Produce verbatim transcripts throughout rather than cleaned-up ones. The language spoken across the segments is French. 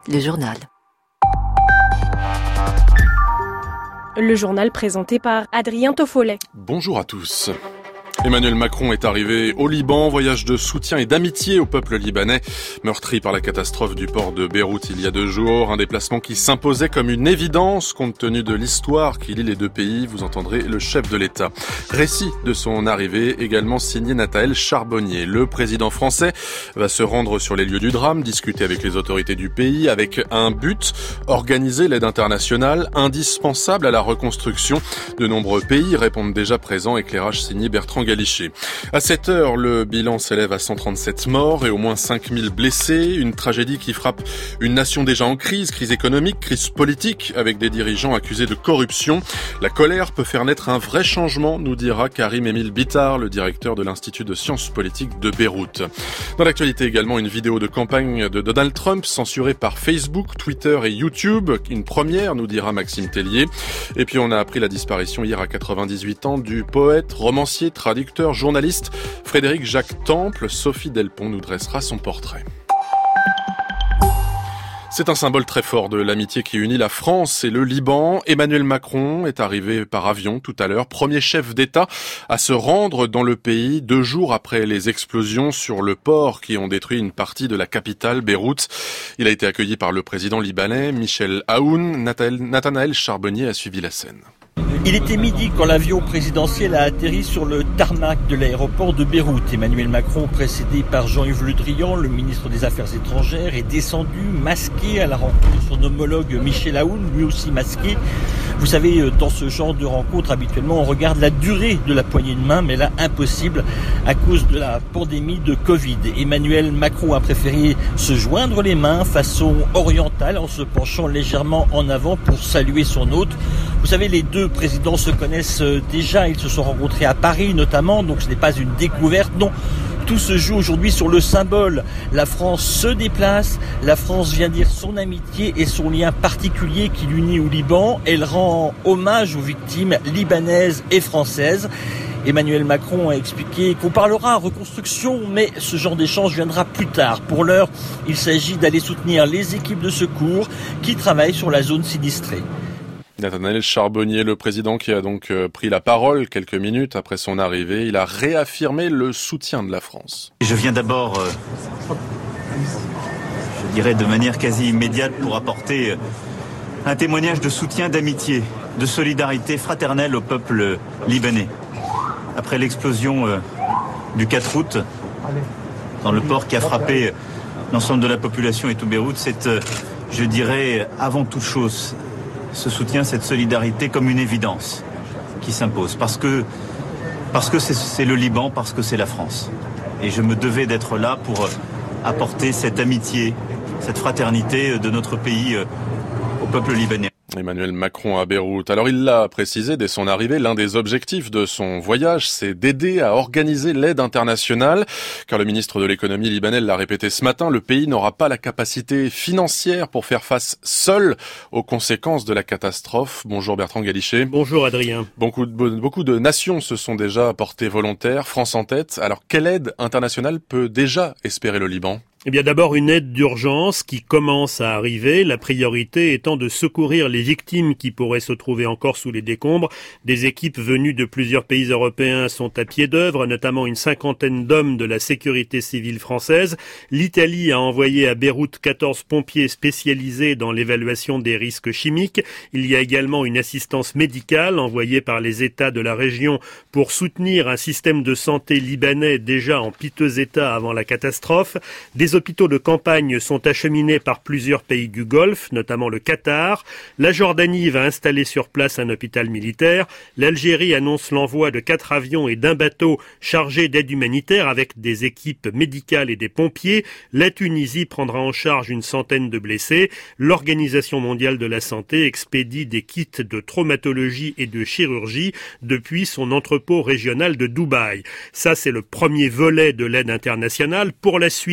le journal. Le journal présenté par Adrien Toffollet. Bonjour à tous. Emmanuel Macron est arrivé au Liban, voyage de soutien et d'amitié au peuple libanais, meurtri par la catastrophe du port de Beyrouth il y a deux jours. Un déplacement qui s'imposait comme une évidence compte tenu de l'histoire qui lie les deux pays. Vous entendrez le chef de l'État. Récit de son arrivée, également signé Nathaël Charbonnier. Le président français va se rendre sur les lieux du drame, discuter avec les autorités du pays avec un but, organiser l'aide internationale indispensable à la reconstruction. De nombreux pays répondent déjà présents. Éclairage signé Bertrand Galichet. À sept heures, le bilan s'élève à cent trente-sept morts et au moins cinq mille blessés. Une tragédie qui frappe une nation déjà en crise, crise économique, crise politique, avec des dirigeants accusés de corruption. La colère peut faire naître un vrai changement, nous dira Karim Émile Bittard, le directeur de l'Institut de sciences politiques de Beyrouth. Dans l'actualité également, une vidéo de campagne de Donald Trump censurée par Facebook, Twitter et YouTube. Une première, nous dira Maxime Tellier. Et puis on a appris la disparition hier à quatre-vingt-dix-huit ans du poète, romancier, traducteur, journaliste Frédéric Jacques Temple. Sophie Delpont nous dressera son portrait. C'est un symbole très fort de l'amitié qui unit la France et le Liban. Emmanuel Macron est arrivé par avion tout à l'heure, premier chef d'État à se rendre dans le pays deux jours après les explosions sur le port qui ont détruit une partie de la capitale, Beyrouth. Il a été accueilli par le président libanais Michel Aoun. Nathanaël Charbonnier a suivi la scène. Il était midi quand l'avion présidentiel a atterri sur le tarmac de l'aéroport de Beyrouth. Emmanuel Macron, précédé par Jean-Yves Le Drian, le ministre des Affaires étrangères, est descendu masqué à la rencontre de son homologue Michel Aoun, lui aussi masqué. Vous savez, dans ce genre de rencontre, habituellement, on regarde la durée de la poignée de main, mais là, impossible à cause de la pandémie de Covid. Emmanuel Macron a préféré se joindre les mains façon orientale en se penchant légèrement en avant pour saluer son hôte. Vous savez, les deux présidents se connaissent déjà, ils se sont rencontrés à Paris notamment, donc ce n'est pas une découverte, non. Tout se joue aujourd'hui sur le symbole. La France se déplace, la France vient dire son amitié et son lien particulier qui l'unit au Liban. Elle rend hommage aux victimes libanaises et françaises. Emmanuel Macron a expliqué qu'on parlera reconstruction, mais ce genre d'échange viendra plus tard. Pour l'heure, il s'agit d'aller soutenir les équipes de secours qui travaillent sur la zone sinistrée. Nathanaël Charbonnier, le président qui a donc pris la parole quelques minutes après son arrivée, il a réaffirmé le soutien de la France. Je viens d'abord, euh, je dirais de manière quasi immédiate, pour apporter un témoignage de soutien, d'amitié, de solidarité fraternelle au peuple libanais. Après l'explosion euh, du quatre août, dans le port qui a frappé l'ensemble de la population et tout Beyrouth, c'est, euh, je dirais, avant toute chose, ce soutien, cette solidarité comme une évidence qui s'impose. Parce que, parce que c'est, c'est le Liban, parce que c'est la France. Et je me devais d'être là pour apporter cette amitié, cette fraternité de notre pays au peuple libanais. Emmanuel Macron à Beyrouth. Alors il l'a précisé dès son arrivée, l'un des objectifs de son voyage, c'est d'aider à organiser l'aide internationale. Car le ministre de l'économie libanais l'a répété ce matin, le pays n'aura pas la capacité financière pour faire face seul aux conséquences de la catastrophe. Bonjour Bertrand Galichet. Bonjour Adrien. Beaucoup de, beaucoup de nations se sont déjà portées volontaires, France en tête. Alors quelle aide internationale peut déjà espérer le Liban ? Eh bien d'abord une aide d'urgence qui commence à arriver, la priorité étant de secourir les victimes qui pourraient se trouver encore sous les décombres. Des équipes venues de plusieurs pays européens sont à pied d'œuvre, notamment une cinquantaine d'hommes de la sécurité civile française. L'Italie a envoyé à Beyrouth quatorze pompiers spécialisés dans l'évaluation des risques chimiques. Il y a également une assistance médicale envoyée par les États de la région pour soutenir un système de santé libanais déjà en piteux état avant la catastrophe. Des hôpitaux de campagne sont acheminés par plusieurs pays du Golfe, notamment le Qatar. La Jordanie va installer sur place un hôpital militaire. L'Algérie annonce l'envoi de quatre avions et d'un bateau chargé d'aide humanitaire avec des équipes médicales et des pompiers. La Tunisie prendra en charge une centaine de blessés. L'Organisation mondiale de la santé expédie des kits de traumatologie et de chirurgie depuis son entrepôt régional de Dubaï. Ça, c'est le premier volet de l'aide internationale. Pour la suite,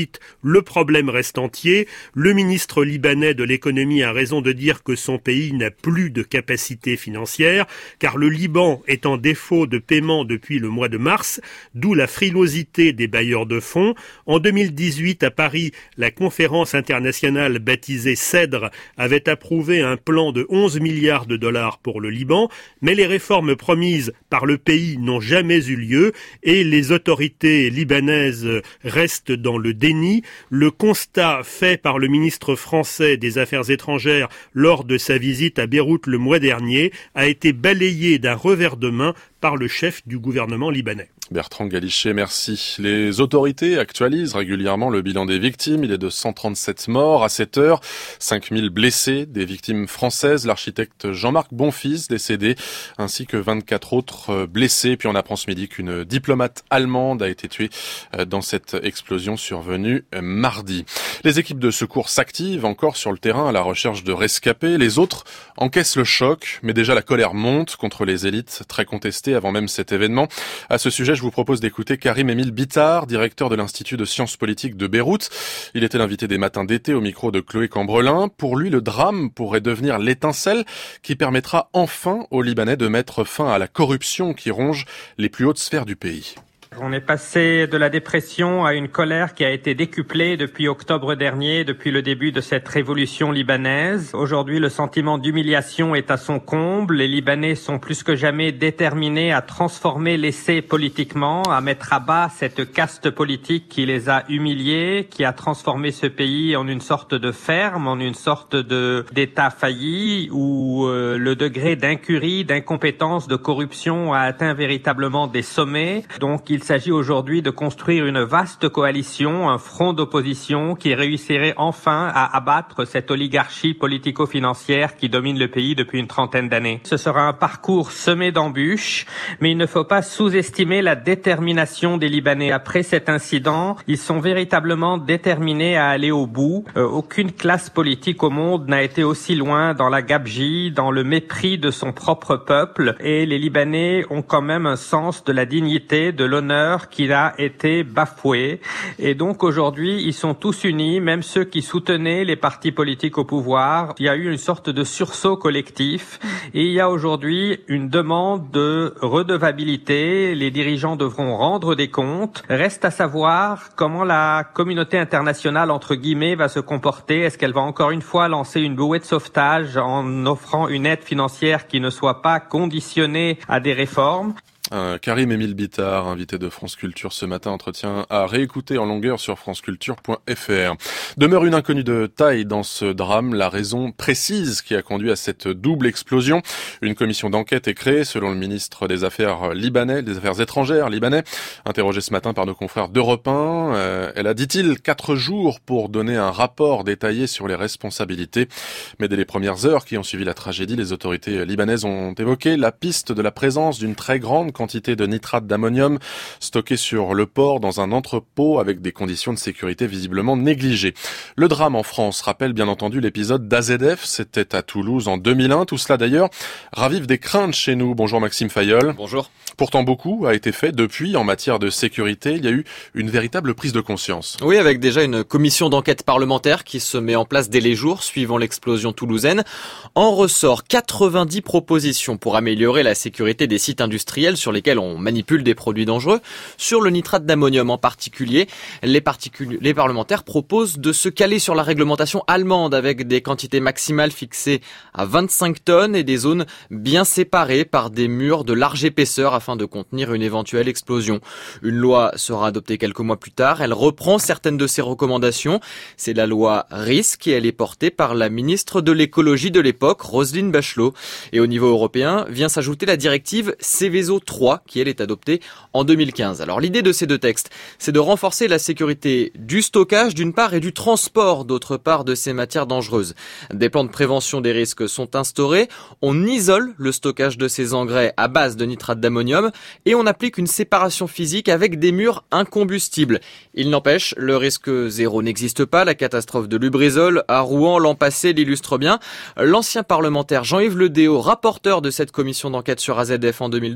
Le problème reste entier. Le ministre libanais de l'économie a raison de dire que son pays n'a plus de capacité financière, car le Liban est en défaut de paiement depuis le mois de mars, d'où la frilosité des bailleurs de fonds. En deux mille dix-huit, à Paris, la conférence internationale baptisée CEDRE avait approuvé un plan de onze milliards de dollars pour le Liban, mais les réformes promises par le pays n'ont jamais eu lieu et les autorités libanaises restent dans le déni. Le constat fait par le ministre français des Affaires étrangères lors de sa visite à Beyrouth le mois dernier a été balayé d'un revers de main par le chef du gouvernement libanais. Bertrand Galichet, merci. Les autorités actualisent régulièrement le bilan des victimes. Il est de cent trente-sept morts à cette heure, cinq mille blessés, des victimes françaises, l'architecte Jean-Marc Bonfils décédé, ainsi que vingt-quatre autres blessés. Puis on apprend ce midi qu'une diplomate allemande a été tuée dans cette explosion survenue mardi. Les équipes de secours s'activent encore sur le terrain à la recherche de rescapés. Les autres encaissent le choc, mais déjà la colère monte contre les élites très contestées avant même cet événement. À ce sujet, je vous propose d'écouter Karim Émile Bittard, directeur de l'Institut de sciences politiques de Beyrouth. Il était l'invité des matins d'été au micro de Chloé Cambrelin. Pour lui, le drame pourrait devenir l'étincelle qui permettra enfin aux Libanais de mettre fin à la corruption qui ronge les plus hautes sphères du pays. On est passé de la dépression à une colère qui a été décuplée depuis octobre dernier, depuis le début de cette révolution libanaise. Aujourd'hui, le sentiment d'humiliation est à son comble. Les Libanais sont plus que jamais déterminés à transformer l'essai politiquement, à mettre à bas cette caste politique qui les a humiliés, qui a transformé ce pays en une sorte de ferme, en une sorte de d'État failli, où euh, le degré d'incurie, d'incompétence, de corruption a atteint véritablement des sommets. Donc, il s'agit aujourd'hui de construire une vaste coalition, un front d'opposition qui réussirait enfin à abattre cette oligarchie politico-financière qui domine le pays depuis une trentaine d'années. Ce sera un parcours semé d'embûches, mais il ne faut pas sous-estimer la détermination des Libanais. Après cet incident, ils sont véritablement déterminés à aller au bout. Euh, aucune classe politique au monde n'a été aussi loin dans la gabegie, dans le mépris de son propre peuple, et les Libanais ont quand même un sens de la dignité, de l'honneur qui a été bafoué. Et donc aujourd'hui, ils sont tous unis, même ceux qui soutenaient les partis politiques au pouvoir. Il y a eu une sorte de sursaut collectif et il y a aujourd'hui une demande de redevabilité. Les dirigeants devront rendre des comptes. Reste à savoir comment la communauté internationale, entre guillemets, va se comporter. Est-ce qu'elle va encore une fois lancer une bouée de sauvetage en offrant une aide financière qui ne soit pas conditionnée à des réformes? Euh, Karim Émile Bittard, invité de France Culture ce matin, entretien à réécouter en longueur sur franceculture point f r. Demeure une inconnue de taille dans ce drame, la raison précise qui a conduit à cette double explosion. Une commission d'enquête est créée selon le ministre des Affaires libanais, des Affaires étrangères libanais, interrogé ce matin par nos confrères d'Europe un. Euh, elle a, dit-il, quatre jours pour donner un rapport détaillé sur les responsabilités. Mais dès les premières heures qui ont suivi la tragédie, les autorités libanaises ont évoqué la piste de la présence d'une très grande quantité de nitrate d'ammonium stocké sur le port dans un entrepôt avec des conditions de sécurité visiblement négligées. Le drame en France rappelle bien entendu l'épisode d'A Z F, c'était à Toulouse en deux mille un. Tout cela d'ailleurs ravive des craintes chez nous. Bonjour Maxime Fayolle. Bonjour. Pourtant beaucoup a été fait depuis en matière de sécurité. Il y a eu une véritable prise de conscience. Oui, avec déjà une commission d'enquête parlementaire qui se met en place dès les jours suivant l'explosion toulousaine. En ressort quatre-vingt-dix propositions pour améliorer la sécurité des sites industriels sur lesquels on manipule des produits dangereux. Sur le nitrate d'ammonium en particulier, les, particul- les parlementaires proposent de se caler sur la réglementation allemande avec des quantités maximales fixées à vingt-cinq tonnes et des zones bien séparées par des murs de large épaisseur afin de contenir une éventuelle explosion. Une loi sera adoptée quelques mois plus tard. Elle reprend certaines de ces recommandations. C'est la loi RISC et elle est portée par la ministre de l'écologie de l'époque, Roselyne Bachelot. Et au niveau européen, vient s'ajouter la directive Seveso trois qui, elle, est adoptée en deux mille quinze. Alors l'idée de ces deux textes, c'est de renforcer la sécurité du stockage d'une part et du transport d'autre part de ces matières dangereuses. Des plans de prévention des risques sont instaurés. On isole le stockage de ces engrais à base de nitrate d'ammonium et on applique une séparation physique avec des murs incombustibles. Il n'empêche, le risque zéro n'existe pas. La catastrophe de Lubrizol à Rouen l'an passé l'illustre bien. L'ancien parlementaire Jean-Yves Le Déaut, rapporteur de cette commission d'enquête sur A Z F en deux mille deux,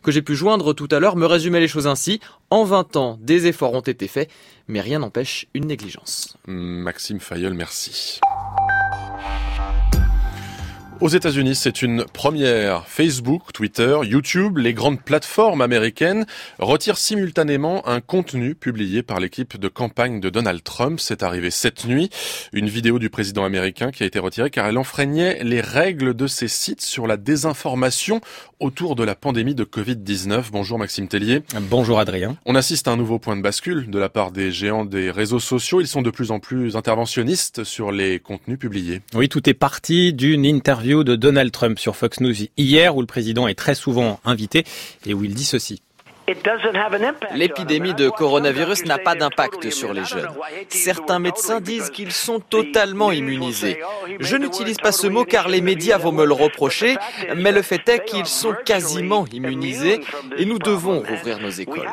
que j'ai pu joindre tout à l'heure me résumait les choses ainsi. En vingt ans, des efforts ont été faits, mais rien n'empêche une négligence. Maxime Fayeul, merci. Aux États-Unis, c'est une première. Facebook, Twitter, YouTube, les grandes plateformes américaines retirent simultanément un contenu publié par l'équipe de campagne de Donald Trump. C'est arrivé cette nuit. Une vidéo du président américain qui a été retirée car elle enfreignait les règles de ces sites sur la désinformation autour de la pandémie de covid dix-neuf. Bonjour Maxime Tellier. Bonjour Adrien. On assiste à un nouveau point de bascule de la part des géants des réseaux sociaux. Ils sont de plus en plus interventionnistes sur les contenus publiés. Oui, tout est parti d'une interview de Donald Trump sur Fox News hier où le président est très souvent invité et où il dit ceci. L'épidémie de coronavirus n'a pas d'impact sur les jeunes. Certains médecins disent qu'ils sont totalement immunisés. Je n'utilise pas ce mot car les médias vont me le reprocher, mais le fait est qu'ils sont quasiment immunisés et nous devons rouvrir nos écoles.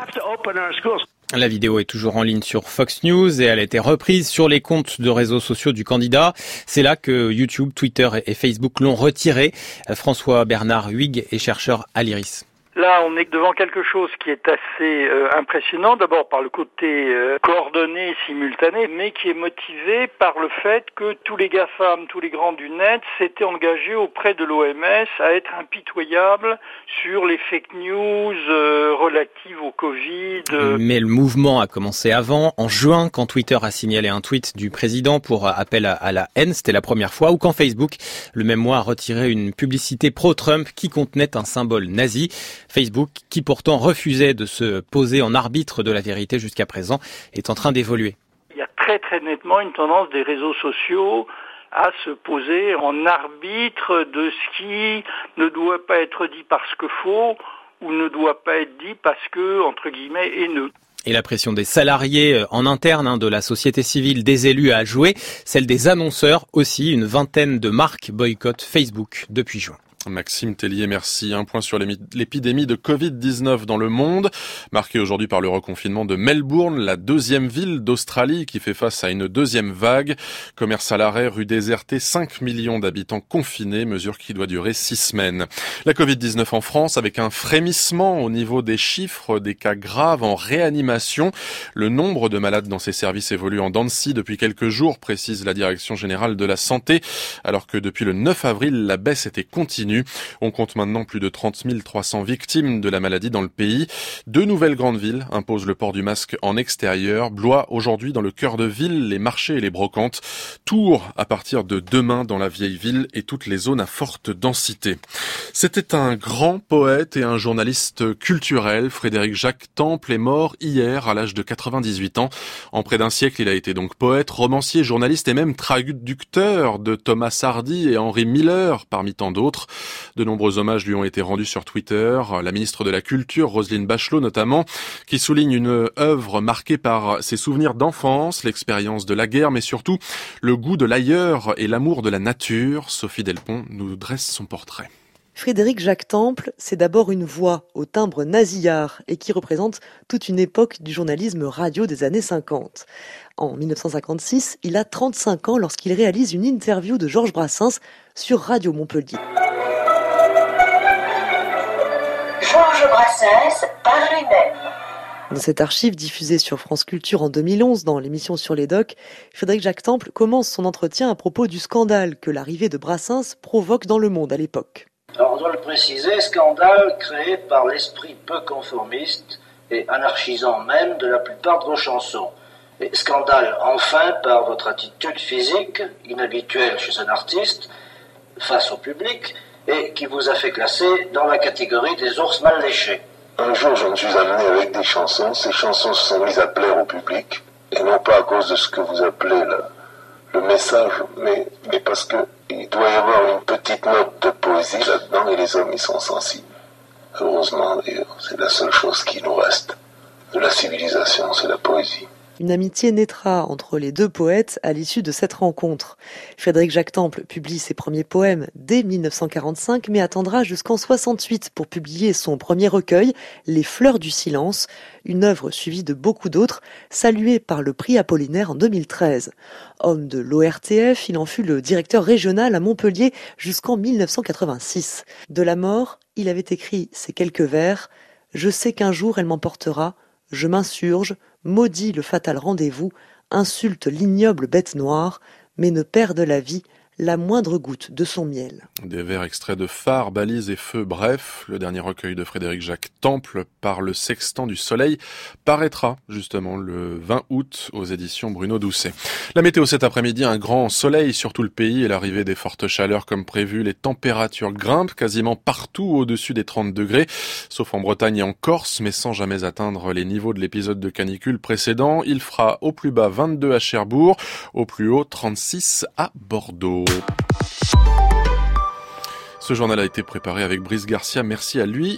La vidéo est toujours en ligne sur Fox News et elle a été reprise sur les comptes de réseaux sociaux du candidat. C'est là que YouTube, Twitter et Facebook l'ont retiré. François Bernard Huyghe est chercheur à l'I R I S. Là, on est devant quelque chose qui est assez euh, impressionnant, d'abord par le côté euh, coordonné, simultané, mais qui est motivé par le fait que tous les GAFAM, tous les grands du net s'étaient engagés auprès de l'O M S à être impitoyables sur les fake news euh, relatives au Covid. Euh. Mais le mouvement a commencé avant, en juin, quand Twitter a signalé un tweet du président pour appel à, à la haine, c'était la première fois, ou quand Facebook, le même mois, a retiré une publicité pro-Trump qui contenait un symbole nazi. Facebook, qui pourtant refusait de se poser en arbitre de la vérité jusqu'à présent, est en train d'évoluer. Il y a très très nettement une tendance des réseaux sociaux à se poser en arbitre de ce qui ne doit pas être dit parce que faux ou ne doit pas être dit parce que, entre guillemets, haineux. Et la pression des salariés en interne, hein, de la société civile, des élus a joué, celle des annonceurs aussi. Une vingtaine de marques boycottent Facebook depuis juin. Maxime Tellier, merci. Un point sur l'épidémie de covid dix-neuf dans le monde, marqué aujourd'hui par le reconfinement de Melbourne, la deuxième ville d'Australie qui fait face à une deuxième vague. Commerce à l'arrêt, rue désertée, cinq millions d'habitants confinés, mesure qui doit durer six semaines. La covid dix-neuf en France avec un frémissement au niveau des chiffres des cas graves en réanimation. Le nombre de malades dans ces services évolue en dents de scie depuis quelques jours, précise la Direction générale de la santé, alors que depuis le neuf avril, la baisse était continue. On compte maintenant plus de trente mille trois cents victimes de la maladie dans le pays. Deux nouvelles grandes villes imposent le port du masque en extérieur. Blois aujourd'hui dans le cœur de ville, les marchés et les brocantes. Tours à partir de demain dans la vieille ville et toutes les zones à forte densité. C'était un grand poète et un journaliste culturel. Frédéric Jacques Temple est mort hier à l'âge de quatre-vingt-dix-huit ans. En près d'un siècle, il a été donc poète, romancier, journaliste et même traducteur de Thomas Hardy et Henry Miller parmi tant d'autres. De nombreux hommages lui ont été rendus sur Twitter. La ministre de la Culture, Roselyne Bachelot notamment, qui souligne une œuvre marquée par ses souvenirs d'enfance, l'expérience de la guerre, mais surtout le goût de l'ailleurs et l'amour de la nature. Sophie Delpont nous dresse son portrait. Frédéric Jacques Temple, c'est d'abord une voix au timbre nasillard et qui représente toute une époque du journalisme radio des années cinquante. En mille neuf cent cinquante-six, il a trente-cinq ans lorsqu'il réalise une interview de Georges Brassens sur Radio Montpellier. Georges Brassens par lui-même. Dans cette archive diffusée sur France Culture en deux mille onze dans l'émission Sur les Docs, Frédéric Jacques Temple commence son entretien à propos du scandale que l'arrivée de Brassens provoque dans le monde à l'époque. Alors on doit le préciser, scandale créé par l'esprit peu conformiste et anarchisant même de la plupart de vos chansons. Et scandale enfin par votre attitude physique, inhabituelle chez un artiste, face au public, et qui vous a fait classer dans la catégorie des ours mal léchés. Un jour, je me suis amené avec des chansons. Ces chansons se sont mises à plaire au public, et non pas à cause de ce que vous appelez le, le message, mais, mais parce qu'il doit y avoir une petite note de poésie là-dedans, et les hommes y sont sensibles. Heureusement, d'ailleurs, c'est la seule chose qui nous reste de la civilisation, c'est la poésie. Une amitié naîtra entre les deux poètes à l'issue de cette rencontre. Frédéric Jacques Temple publie ses premiers poèmes dès mille neuf cent quarante-cinq, mais attendra jusqu'en soixante-huit pour publier son premier recueil, Les Fleurs du Silence, une œuvre suivie de beaucoup d'autres, saluée par le prix Apollinaire en deux mille treize. Homme de l'O R T F, il en fut le directeur régional à Montpellier jusqu'en mille neuf cent quatre-vingt-six. De la mort, il avait écrit ces quelques vers « Je sais qu'un jour elle m'emportera, je m'insurge, maudis le fatal rendez-vous, insulte l'ignoble bête noire, mais ne perde la vie la moindre goutte de son miel. Des vers extraits de Phare, Balises et Feu, bref, le dernier recueil de Frédéric Jacques Temple par le Sextant du Soleil paraîtra justement le vingt août aux éditions Bruno Doucet. La météo cet après-midi, un grand soleil sur tout le pays et l'arrivée des fortes chaleurs comme prévu. Les températures grimpent quasiment partout au-dessus des trente degrés, sauf en Bretagne et en Corse, mais sans jamais atteindre les niveaux de l'épisode de canicule précédent. Il fera au plus bas vingt-deux à Cherbourg, au plus haut trente-six à Bordeaux. Ce journal a été préparé avec Brice Garcia, merci à lui.